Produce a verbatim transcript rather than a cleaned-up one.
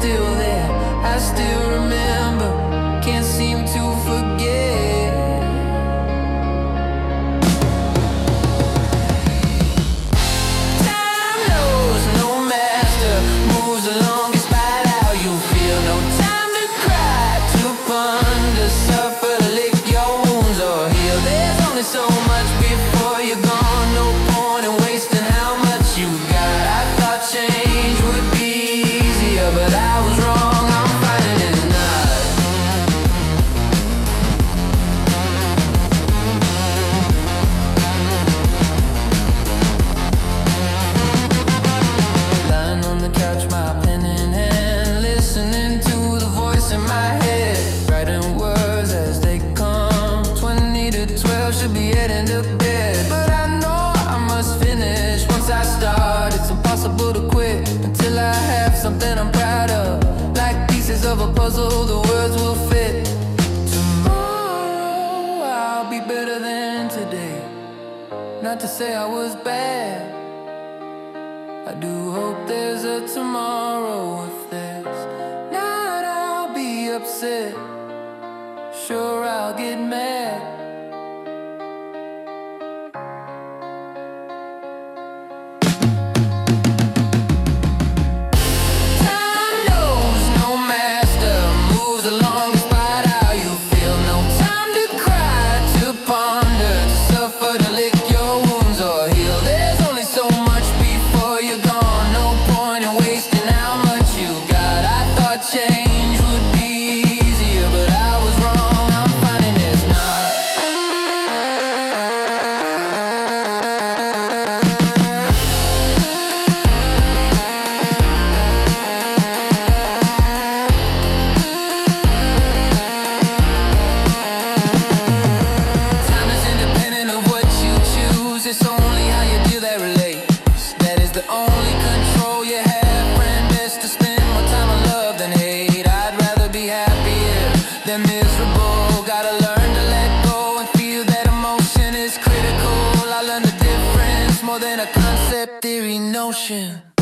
still there, I still remember, can't seem to forget. Time knows no master, moves along despite how you feel. No time to cry, to ponder, suffer, to lick your wounds or heal. There's only so much before you're gone, no point in wasting how much you got. I thought change would be easier, but I was wrong, I'm finding it's not. Lying on the couch, my pen in hand, listening to the voice in my head, writing words as they come. Twenty to twelve, should be heading to bed, but I know I must finish. Once I start, it's impossible to quit until I have something I'm proud of. Like pieces of a puzzle, the words will fit. Tomorrow I'll be better than today. Not to say I was bad, I do hope there's a tomorrow. If there's not, I'll be upset. Sure, I'll get mad. Time knows no master, moves along despite how you feel. No time to cry, to ponder, to suffer, to lick your wounds or heal. There's only so much before you're gone, no point in wasting how much you got. I thought change would be easier, but I was wrong, I'm finding it's not. Time is independent of what you choose, it's only how you do that relates. That is the only control you have, friend, best to spend more time on love than hate. I'd rather be happier than miserable, gotta learn to let go and feel that emotion is critical. I learned the difference more than a concept theory notion.